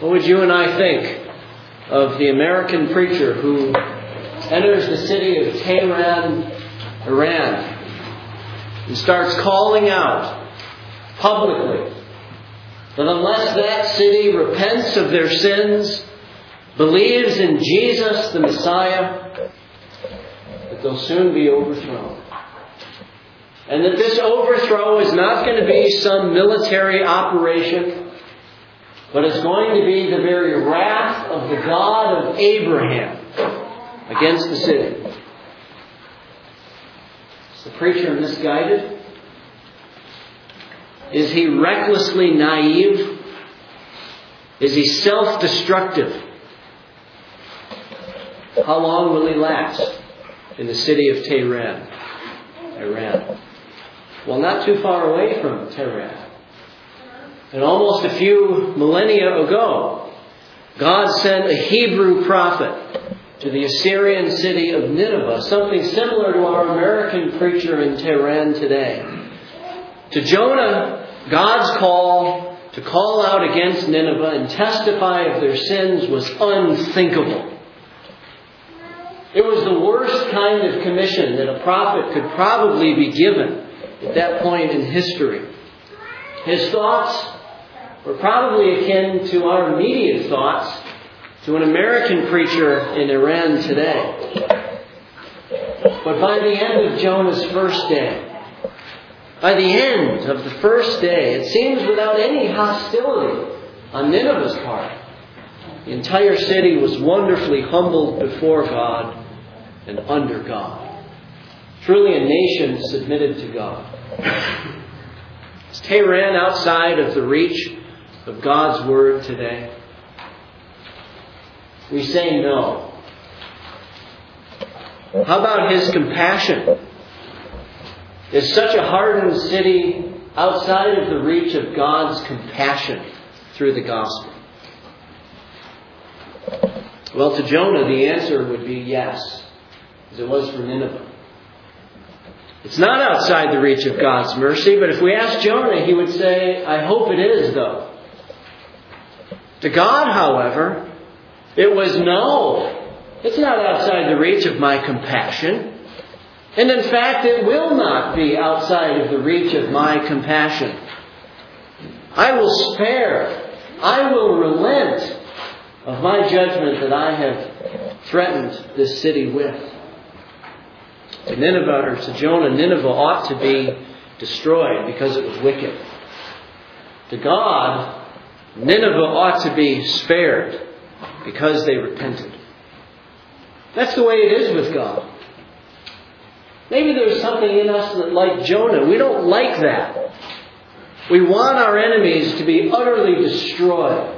What would you and I think of the American preacher who enters the city of Tehran, Iran, and starts calling out publicly that unless that city repents of their sins, believes in Jesus the Messiah, that they'll soon be overthrown. And that this overthrow is not going to be some military operation, but it's going to be the very wrath of the God of Abraham against the city. Is the preacher misguided? Is he recklessly naive? Is he self-destructive? How long will he last in the city of Tehran, Iran? Well, not too far away from Tehran. And almost a few millennia ago, God sent a Hebrew prophet to the Assyrian city of Nineveh, something similar to our American preacher in Tehran today. To Jonah, God's call to call out against Nineveh and testify of their sins was unthinkable. It was the worst kind of commission that a prophet could probably be given at that point in history. His thoughts were probably akin to our immediate thoughts to an American preacher in Iran today. But by the end of Jonah's first day, by the end of the first day, it seems without any hostility on Nineveh's part, the entire city was wonderfully humbled before God and under God. Truly a nation submitted to God. Is Tehran outside of the reach of God's Word today? We say no. How about His compassion? Is such a hardened city outside of the reach of God's compassion through the gospel? Well, to Jonah, the answer would be yes, as it was for Nineveh. It's not outside the reach of God's mercy, but if we ask Jonah, he would say, I hope it is, though. To God, however, it was no. It's not outside the reach of my compassion. And in fact, it will not be outside of the reach of my compassion. I will spare, I will relent of my judgment that I have threatened this city with. To Nineveh, or to Jonah, Nineveh ought to be destroyed because it was wicked. To God, Nineveh ought to be spared because they repented. That's the way it is with God. Maybe there's something in us that, like Jonah, we don't like that. We want our enemies to be utterly destroyed.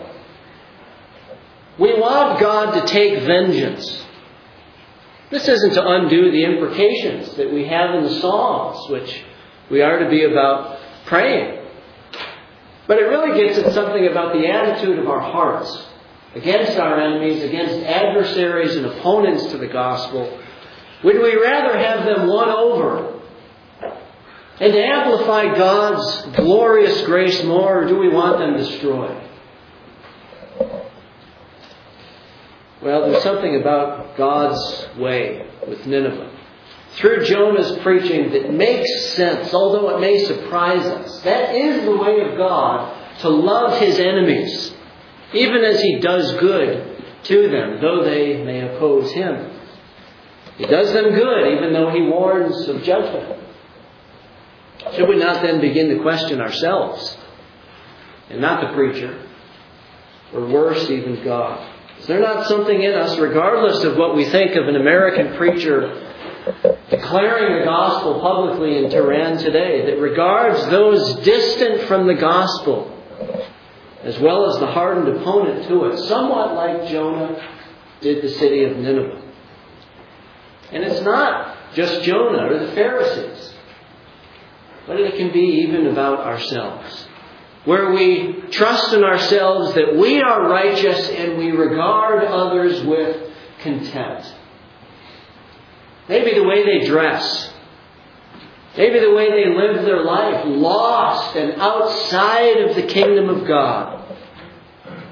We want God to take vengeance. This isn't to undo the imprecations that we have in the Psalms, which we are to be about praying. But it really gets at something about the attitude of our hearts against our enemies, against adversaries and opponents to the gospel. Would we rather have them won over and to amplify God's glorious grace more, or do we want them destroyed? Well, there's something about God's way with Nineveh through Jonah's preaching that makes sense, although it may surprise us. That is the way of God, to love His enemies, even as He does good to them, though they may oppose Him. He does them good, even though He warns of judgment. Should we not then begin to question ourselves, and not the preacher, or worse, even God? Is there not something in us, regardless of what we think of an American preacher declaring the gospel publicly in Tehran today, that regards those distant from the gospel, as well as the hardened opponent to it, somewhat like Jonah did the city of Nineveh? And it's not just Jonah or the Pharisees, but it can be even about ourselves, where we trust in ourselves that we are righteous and we regard others with contempt. Maybe the way they dress, maybe the way they live their life, lost and outside of the kingdom of God.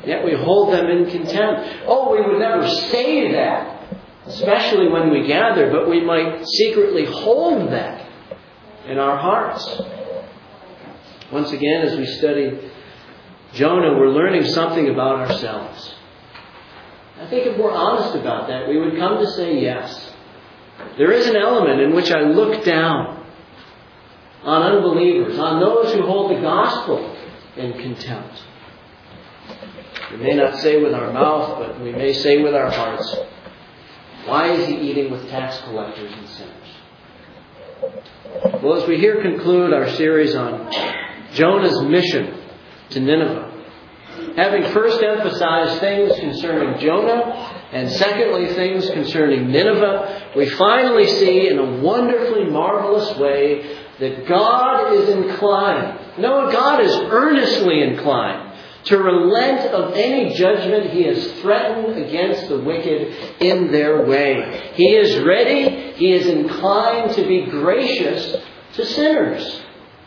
yet we hold them in contempt. Oh, we would never say that, especially when we gather, but we might secretly hold that in our hearts. Once again, as we study Jonah, we're learning something about ourselves. I think if we're honest about that, we would come to say yes. There is an element in which I look down on unbelievers, on those who hold the gospel in contempt. We may not say with our mouth, but we may say with our hearts, why is he eating with tax collectors and sinners? Well, as we here conclude our series on Jonah's mission to Nineveh, having first emphasized things concerning Jonah, and secondly, things concerning Nineveh, we finally see in a wonderfully marvelous way that God is inclined, no, God is earnestly inclined to relent of any judgment he has threatened against the wicked in their way. He is ready, he is inclined to be gracious to sinners.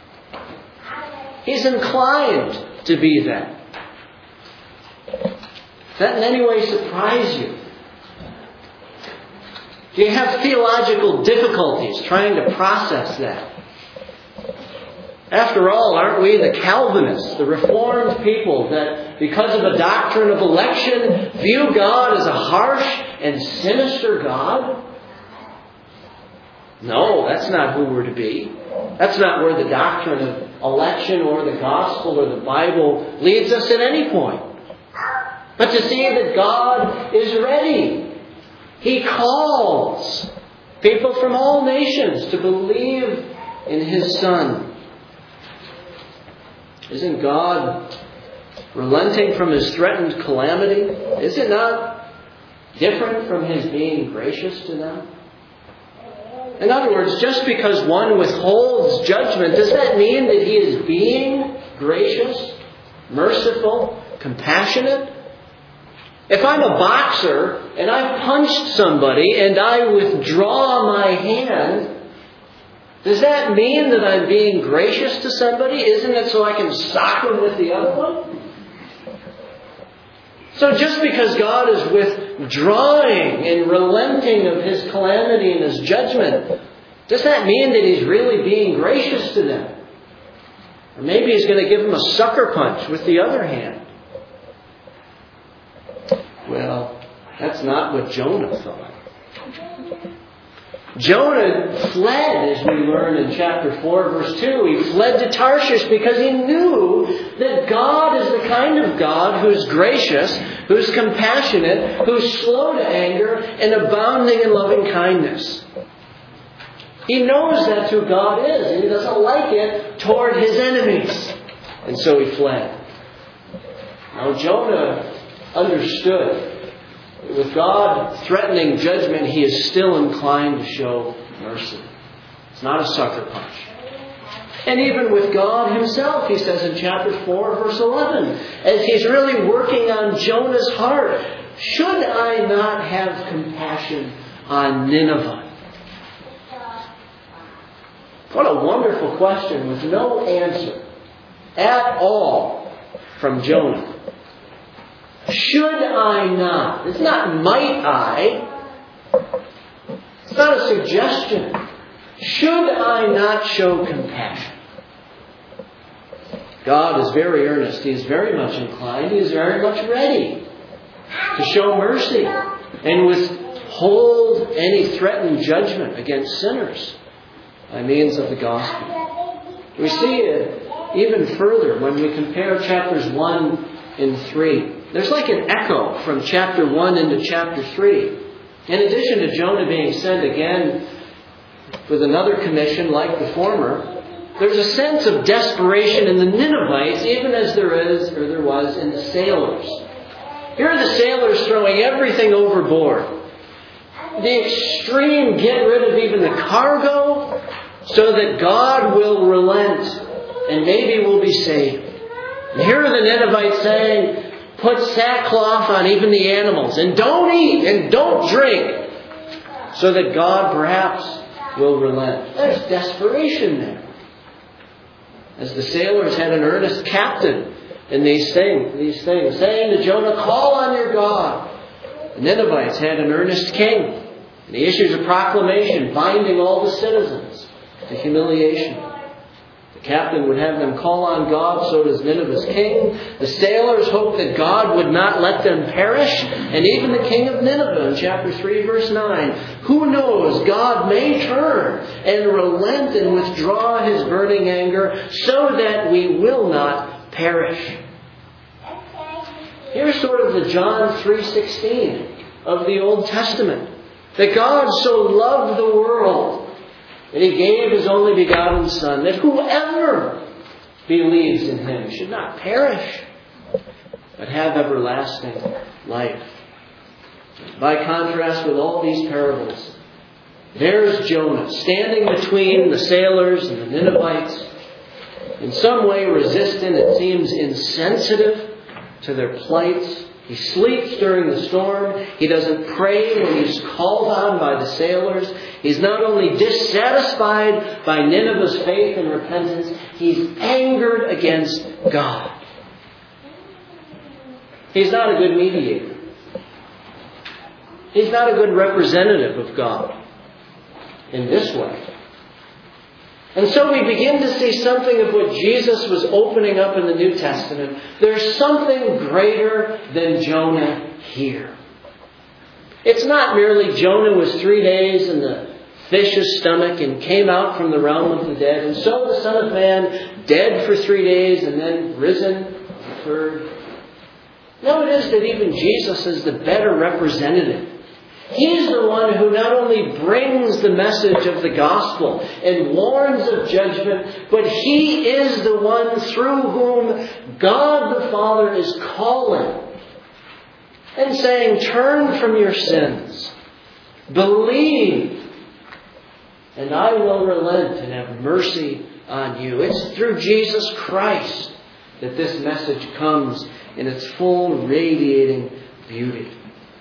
He's inclined to be that. Does that in any way surprise you? Do you have theological difficulties trying to process that? After all, aren't we the Calvinists, the Reformed people that, because of a doctrine of election, view God as a harsh and sinister God? No, that's not who we're to be. That's not where the doctrine of election or the gospel or the Bible leads us at any point. But to see that God is ready. He calls people from all nations to believe in His Son. Isn't God relenting from His threatened calamity? Is it not different from His being gracious to them? In other words, just because one withholds judgment, does that mean that He is being gracious, merciful, compassionate? If I'm a boxer and I've punched somebody and I withdraw my hand, does that mean that I'm being gracious to somebody? Isn't it so I can sock him with the other one? So just because God is withdrawing and relenting of His calamity and His judgment, does that mean that He's really being gracious to them? Or maybe He's going to give them a sucker punch with the other hand. Well, that's not what Jonah thought. Jonah fled, as we learn in chapter 4, verse 2. He fled to Tarshish because he knew that God is the kind of God who's gracious, who's compassionate, who's slow to anger, and abounding in loving kindness. He knows that's who God is, and he doesn't like it toward his enemies. And so he fled. Now Jonah understood. With God threatening judgment, he is still inclined to show mercy. It's not a sucker punch. And even with God Himself, he says in chapter 4, verse 11, as He's really working on Jonah's heart, should I not have compassion on Nineveh? What a wonderful question with no answer at all from Jonah. Should I not? It's not might I. It's not a suggestion. Should I not show compassion? God is very earnest. He is very much inclined. He is very much ready to show mercy and withhold any threatened judgment against sinners by means of the gospel. We see it even further when we compare chapters 1 and 3. There's like an echo from chapter 1 into chapter 3. In addition to Jonah being sent again with another commission like the former, there's a sense of desperation in the Ninevites, even as there was in the sailors. Here are the sailors throwing everything overboard. The extreme get rid of even the cargo so that God will relent and maybe we'll be saved. And here are the Ninevites saying, put sackcloth on even the animals, and don't eat and don't drink, so that God perhaps will relent. There's desperation there. As the sailors had an earnest captain in these things, saying to Jonah, "Call on your God." The Ninevites had an earnest king, and he issues a proclamation binding all the citizens to humiliation. The captain would have them call on God, so does Nineveh's king. The sailors hoped that God would not let them perish, and even the king of Nineveh in chapter 3, verse 9. Who knows, God may turn and relent and withdraw his burning anger so that we will not perish. Here's sort of the John 3:16 of the Old Testament. That God so loved the world that he gave his only begotten Son, that whoever believes in him should not perish, but have everlasting life. By contrast with all these parables, there's Jonah standing between the sailors and the Ninevites, in some way resistant, it seems insensitive to their plight. He sleeps during the storm. He doesn't pray when he's called on by the sailors. He's not only dissatisfied by Nineveh's faith and repentance, he's angered against God. He's not a good mediator. He's not a good representative of God in this way. And so we begin to see something of what Jesus was opening up in the New Testament. There's something greater than Jonah here. It's not merely Jonah was 3 days in the fish's stomach and came out from the realm of the dead, and so the Son of Man dead for 3 days and then risen the third. No, it is that even Jesus is the better representative. He's the one who not only brings the message of the gospel and warns of judgment, but he is the one through whom God the Father is calling and saying, "Turn from your sins, believe, and I will relent and have mercy on you." It's through Jesus Christ that this message comes in its full radiating beauty.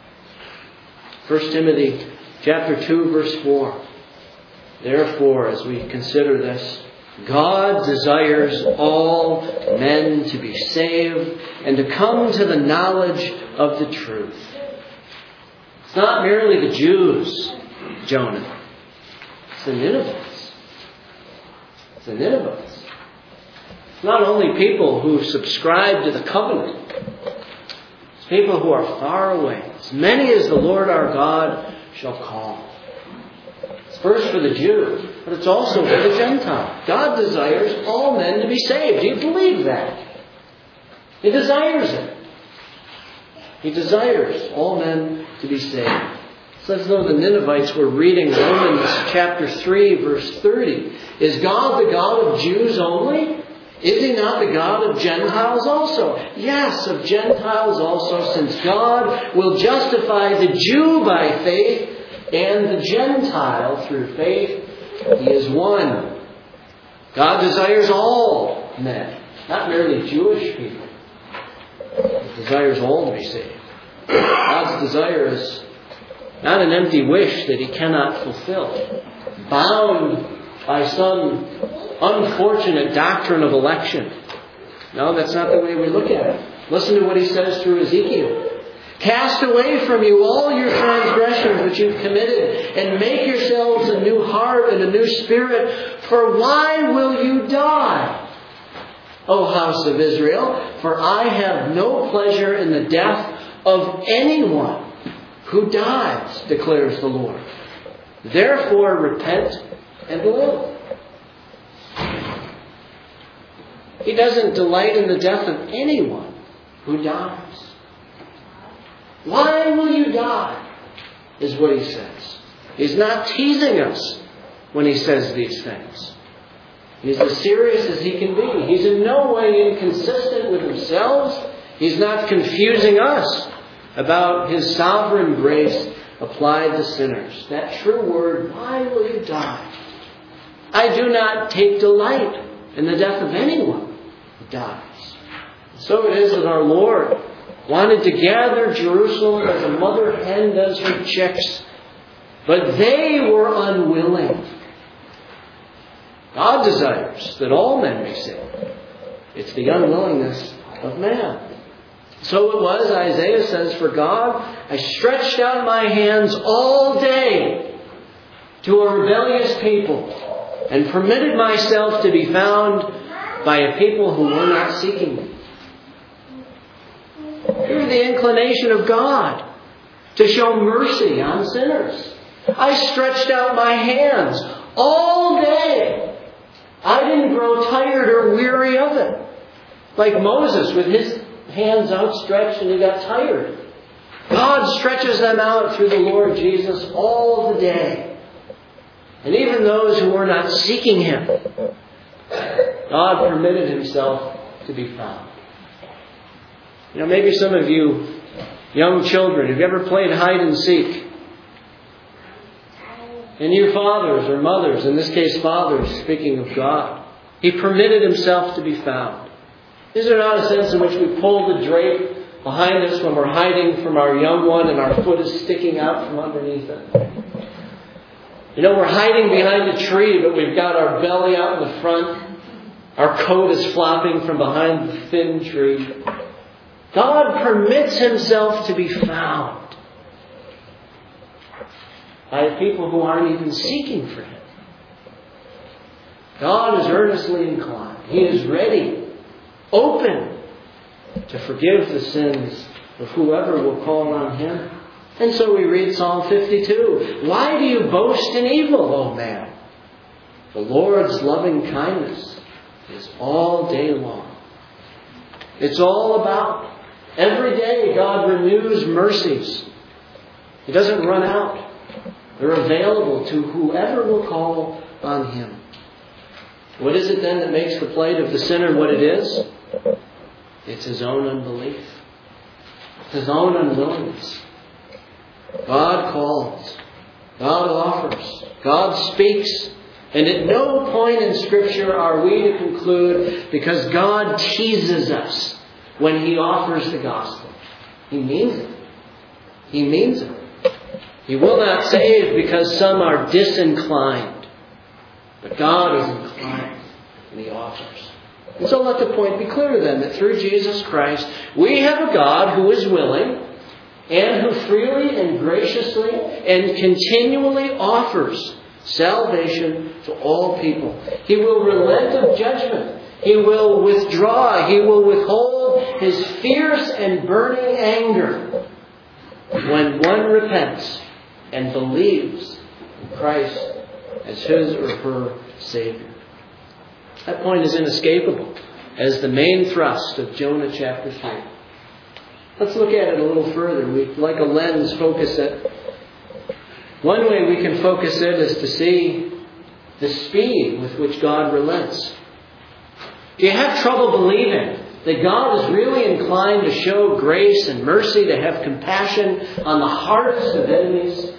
1 Timothy chapter 2, verse 4. Therefore, as we consider this, God desires all men to be saved and to come to the knowledge of the truth. It's not merely the Jews, Jonah. It's the Ninevites. It's the Ninevites. It's not only people who subscribe to the covenant. People who are far away. As many as the Lord our God shall call. It's first for the Jew, but it's also for the Gentile. God desires all men to be saved. Do you believe that? He desires it. He desires all men to be saved. It's as though the Ninevites were reading Romans chapter 3, verse 30. Is God the God of Jews only? Is he not the God of Gentiles also? Yes, of Gentiles also, since God will justify the Jew by faith and the Gentile through faith. He is one. God desires all men, not merely Jewish people. He desires all to be saved. God's desire is not an empty wish that he cannot fulfill, bound by some unfortunate doctrine of election. No, that's not the way we look at it. Listen to what he says through Ezekiel. Cast away from you all your transgressions which you've committed, and make yourselves a new heart and a new spirit. For why will you die, O house of Israel? For I have no pleasure in the death of anyone who dies, declares the Lord. Therefore repent and live. He doesn't delight in the death of anyone who dies. Why will you die? Is what he says. He's not teasing us when he says these things. He's as serious as he can be. He's in no way inconsistent with himself. He's not confusing us about his sovereign grace applied to sinners. That true word, why will you die? I do not take delight in the death of anyone who dies. So it is that our Lord wanted to gather Jerusalem as a mother hen does her chicks, but they were unwilling. God desires that all men be saved. It's the unwillingness of man. So it was, Isaiah says, for God, I stretched out my hands all day to a rebellious people and permitted myself to be found by a people who were not seeking me. Here's the inclination of God to show mercy on sinners. I stretched out my hands all day. I didn't grow tired or weary of it. Like Moses with his hands outstretched and he got tired. God stretches them out through the Lord Jesus all the day. And even those who were not seeking Him, God permitted Himself to be found. You know, maybe some of you young children, have you ever played hide and seek? And you fathers or mothers, in this case fathers, speaking of God, He permitted Himself to be found. Is there not a sense in which we pull the drape behind us when we're hiding from our young one and our foot is sticking out from underneath it? You know, we're hiding behind a tree, but we've got our belly out in the front. Our coat is flopping from behind the thin tree. God permits Himself to be found by people who aren't even seeking for Him. God is earnestly inclined. He is ready, open to forgive the sins of whoever will call on Him. And so we read Psalm 52. Why do you boast in evil, O man? The Lord's loving kindness is all day long. It's all about. Every day God renews mercies. He doesn't run out. They're available to whoever will call on Him. What is it then that makes the plight of the sinner what it is? It's his own unbelief. His own unwillingness. God calls. God offers. God speaks. And at no point in Scripture are we to conclude because God teases us when He offers the gospel. He means it. He means it. He will not save because some are disinclined. But God is inclined and He offers. And so let the point be clear to them that through Jesus Christ we have a God who is willing and who freely and graciously and continually offers salvation to all people. He will relent of judgment. He will withdraw. He will withhold His fierce and burning anger when one repents and believes in Christ as his or her Savior. That point is inescapable as the main thrust of Jonah chapter 3. Let's look at it a little further. We, like a lens, focus it. One way we can focus it is to see the speed with which God relents. Do you have trouble believing that God is really inclined to show grace and mercy, to have compassion on the hardest of enemies?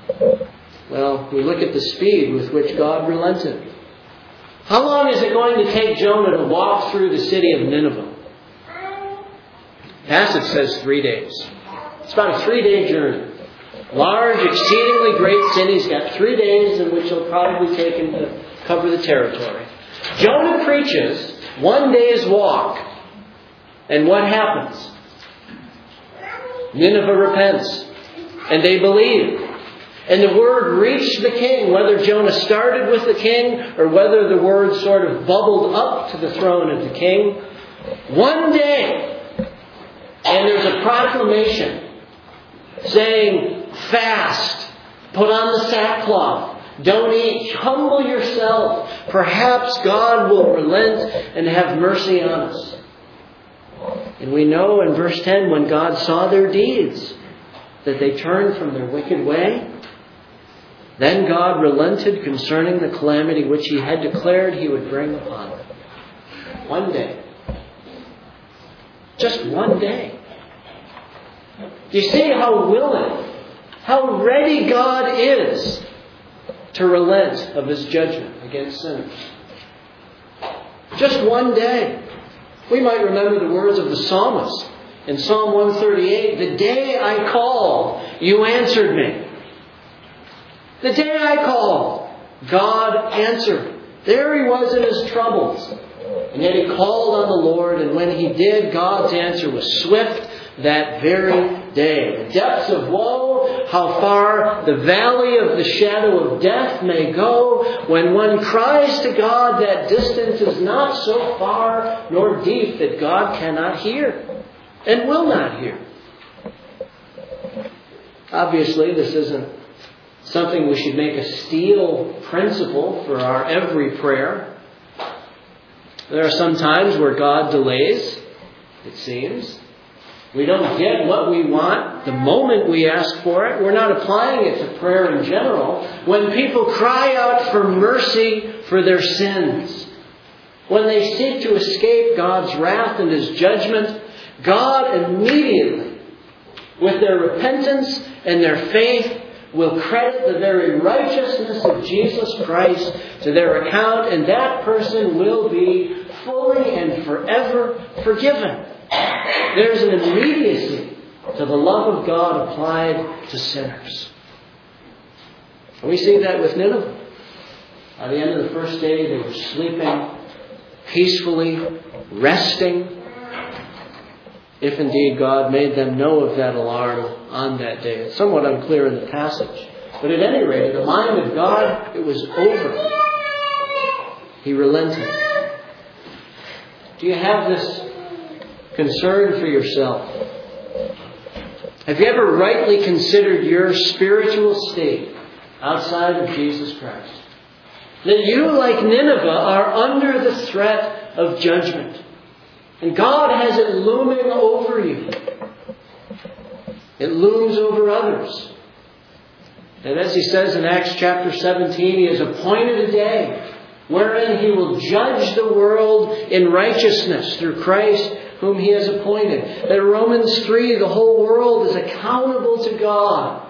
Well, we look at the speed with which God relented. How long is it going to take Jonah to walk through the city of Nineveh? The passage says 3 days. It's about a 3-day journey. Large, exceedingly great city. He's got 3 days in which he'll probably take him to cover the territory. Jonah preaches 1 day's walk. And what happens? Nineveh repents. And they believe. And the word reached the king, whether Jonah started with the king or whether the word sort of bubbled up to the throne of the king. 1 day. And there's a proclamation saying, fast, put on the sackcloth, don't eat, humble yourself. Perhaps God will relent and have mercy on us. And we know in verse 10, when God saw their deeds, that they turned from their wicked way, then God relented concerning the calamity which He had declared He would bring upon them. 1 day. Just 1 day. Do you see how willing, how ready God is to relent of His judgment against sinners? Just 1 day. We might remember the words of the psalmist in Psalm 138, the day I called, you answered me. The day I called, God answered. There he was in his troubles. And yet he called on the Lord, and when he did, God's answer was swift that very day. The depths of woe, how far the valley of the shadow of death may go. When one cries to God, that distance is not so far nor deep that God cannot hear and will not hear. Obviously, this isn't something we should make a steel principle for our every prayer. There are some times where God delays, it seems. We don't get what we want the moment we ask for it. We're not applying it to prayer in general. When people cry out for mercy for their sins, when they seek to escape God's wrath and His judgment, God immediately, with their repentance and their faith, will credit the very righteousness of Jesus Christ to their account, and that person will be fully and forever forgiven. There's an immediacy to the love of God applied to sinners. And we see that with Nineveh. By the end of the first day, they were sleeping peacefully, resting. If indeed God made them know of that alarm on that day. It's somewhat unclear in the passage. But at any rate, in the mind of God, it was over. He relented. Do you have this concern for yourself? Have you ever rightly considered your spiritual state outside of Jesus Christ? That you, like Nineveh, are under the threat of judgment. And God has it looming over you. It looms over others. And as He says in Acts chapter 17, He has appointed a day wherein He will judge the world in righteousness through Christ whom He has appointed. That Romans 3, the whole world is accountable to God.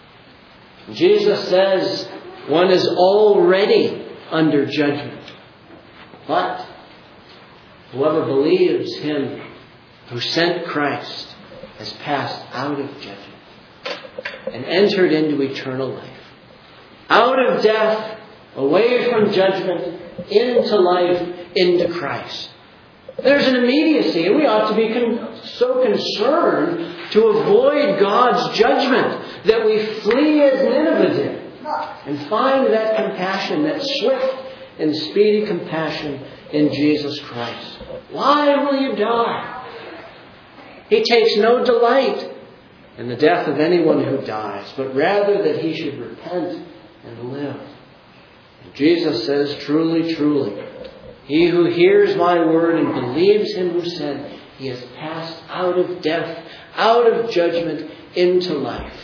Jesus says one is already under judgment. But whoever believes Him who sent Christ has passed out of judgment and entered into eternal life. Out of death, away from judgment, into life, into Christ. There's an immediacy, and we ought to be so concerned to avoid God's judgment that we flee as Nineveh did and find that compassion, that swift and speedy compassion in Jesus Christ. Why will you die? He takes no delight in the death of anyone who dies, but rather that he should repent and live. And Jesus says, truly, truly, he who hears my word and believes Him who sent, he has passed out of death, out of judgment, into life.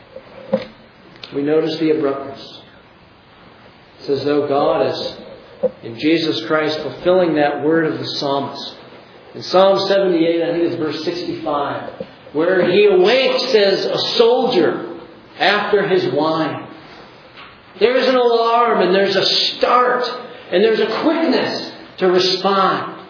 We notice the abruptness. It's as though God is, in Jesus Christ, fulfilling that word of the psalmist. In Psalm 78, I think it's verse 65, where he awakes as a soldier after his wine. There's an alarm and there's a start and there's a quickness to respond.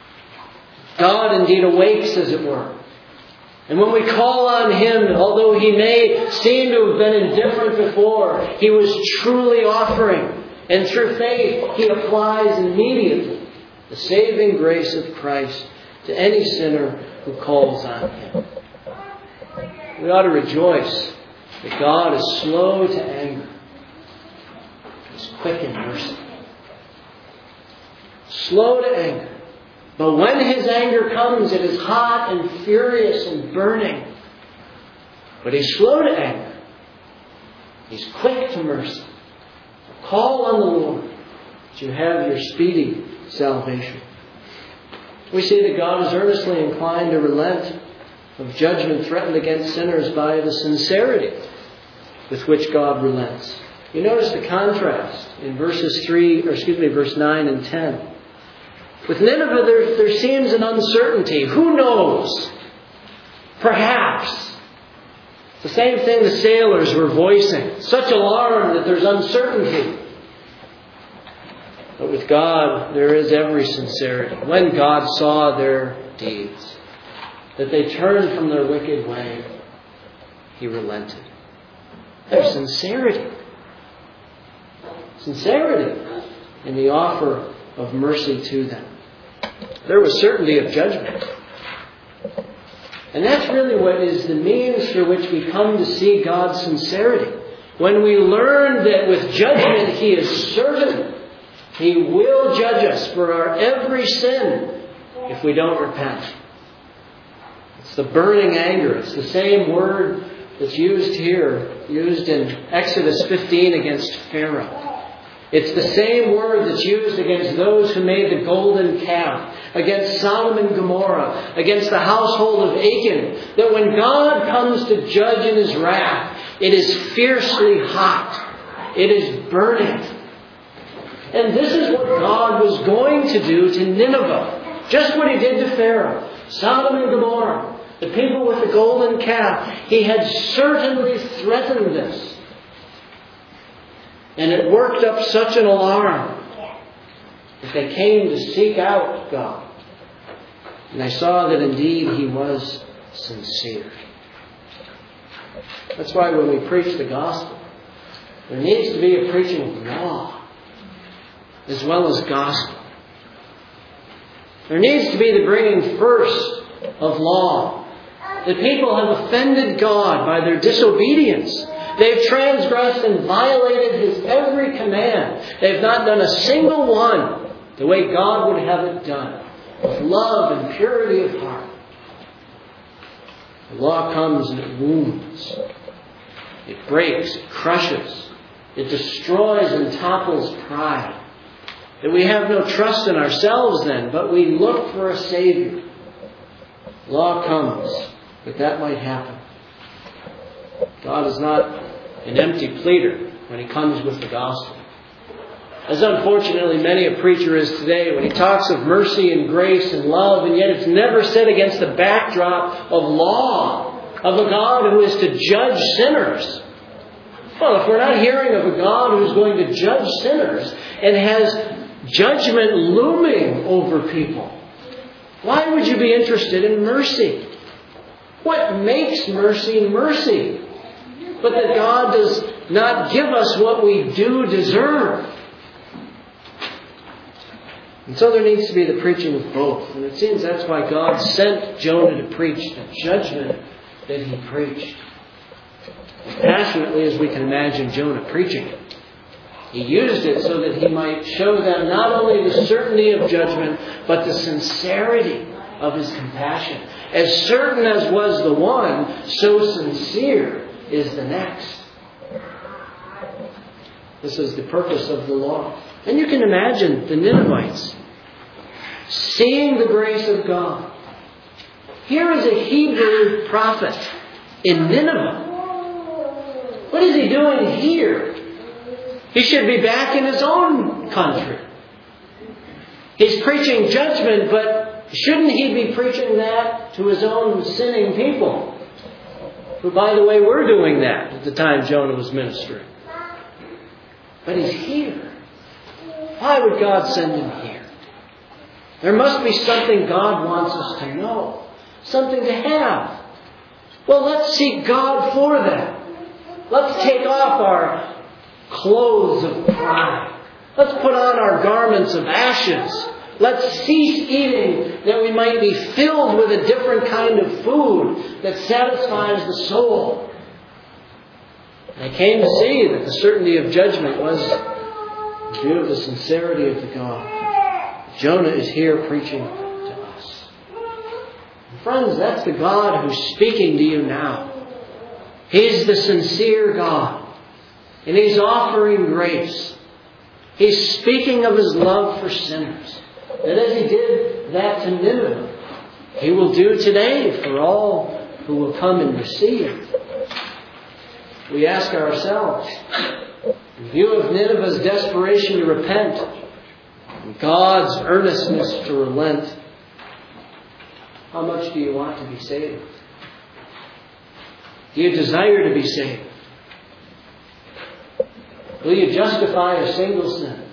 God indeed awakes, as it were. And when we call on Him, although He may seem to have been indifferent before, He was truly offering. And through faith, He applies immediately the saving grace of Christ to any sinner who calls on Him. We ought to rejoice that God is slow to anger. He's quick in mercy. Slow to anger. But when His anger comes, it is hot and furious and burning. But He's slow to anger. He's quick to mercy. Call on the Lord that you have your speedy salvation. We see that God is earnestly inclined to relent of judgment threatened against sinners by the sincerity with which God relents. You notice the contrast in verse 9 and 10. With Nineveh, there seems an uncertainty. Who knows? Perhaps. It's the same thing the sailors were voicing. Such alarm that there's uncertainty. But with God, there is every sincerity. When God saw their deeds, that they turned from their wicked way, He relented. There's sincerity. Sincerity in the offer of mercy to them. There was certainty of judgment. And that's really what is the means through which we come to see God's sincerity. When we learn that with judgment He is certain, He will judge us for our every sin if we don't repent. It's the burning anger. It's the same word that's used here, used in Exodus 15 against Pharaoh. It's the same word that's used against those who made the golden calf, against Sodom and Gomorrah, against the household of Achan, that when God comes to judge in His wrath, it is fiercely hot. It is burning. And this is what God was going to do to Nineveh. Just what He did to Pharaoh, Sodom and Gomorrah, the people with the golden calf. He had certainly threatened this. And it worked up such an alarm that they came to seek out God. And they saw that indeed He was sincere. That's why when we preach the gospel, there needs to be a preaching of law as well as gospel. There needs to be the bringing first of law. The people have offended God by their disobedience. They've transgressed and violated His every command. They've not done a single one the way God would have it done, with love and purity of heart. The law comes and it wounds. It breaks, it crushes. It destroys and topples pride. That we have no trust in ourselves then, but we look for a Savior. Law comes, that might happen. God is not an empty pleader when He comes with the gospel. As unfortunately many a preacher is today, when he talks of mercy and grace and love, and yet it's never said against the backdrop of law, of a God who is to judge sinners. Well, if we're not hearing of a God who's going to judge sinners and has judgment looming over people, why would you be interested in mercy? What makes mercy mercy? But that God does not give us what we do deserve. And so there needs to be the preaching of both. And it seems that's why God sent Jonah to preach the judgment that he preached. As passionately as we can imagine Jonah preaching it, he used it so that he might show them not only the certainty of judgment, but the sincerity of his compassion. As certain as was the one, so sincere is the next. This is the purpose of the law. And you can imagine the Ninevites seeing the grace of God. Here is a Hebrew prophet in Nineveh. What is he doing here? He should be back in his own country. He's preaching judgment, but shouldn't he be preaching that to his own sinning people? Who, by the way, were doing that at the time Jonah was ministering. But he's here. Why would God send him here? There must be something God wants us to know. Something to have. Well, let's seek God for that. Let's take off our clothes of pride. Let's put on our garments of ashes. Let's cease eating that we might be filled with a different kind of food that satisfies the soul. And I came to see that the certainty of judgment was due to the sincerity of the God. Jonah is here preaching to us. And friends, that's the God who's speaking to you now. He's the sincere God. And He's offering grace. He's speaking of His love for sinners. That as He did that to Nineveh, He will do today for all who will come and receive. We ask ourselves, in view of Nineveh's desperation to repent, and God's earnestness to relent, how much do you want to be saved? Do you desire to be saved? Will you justify a single sin?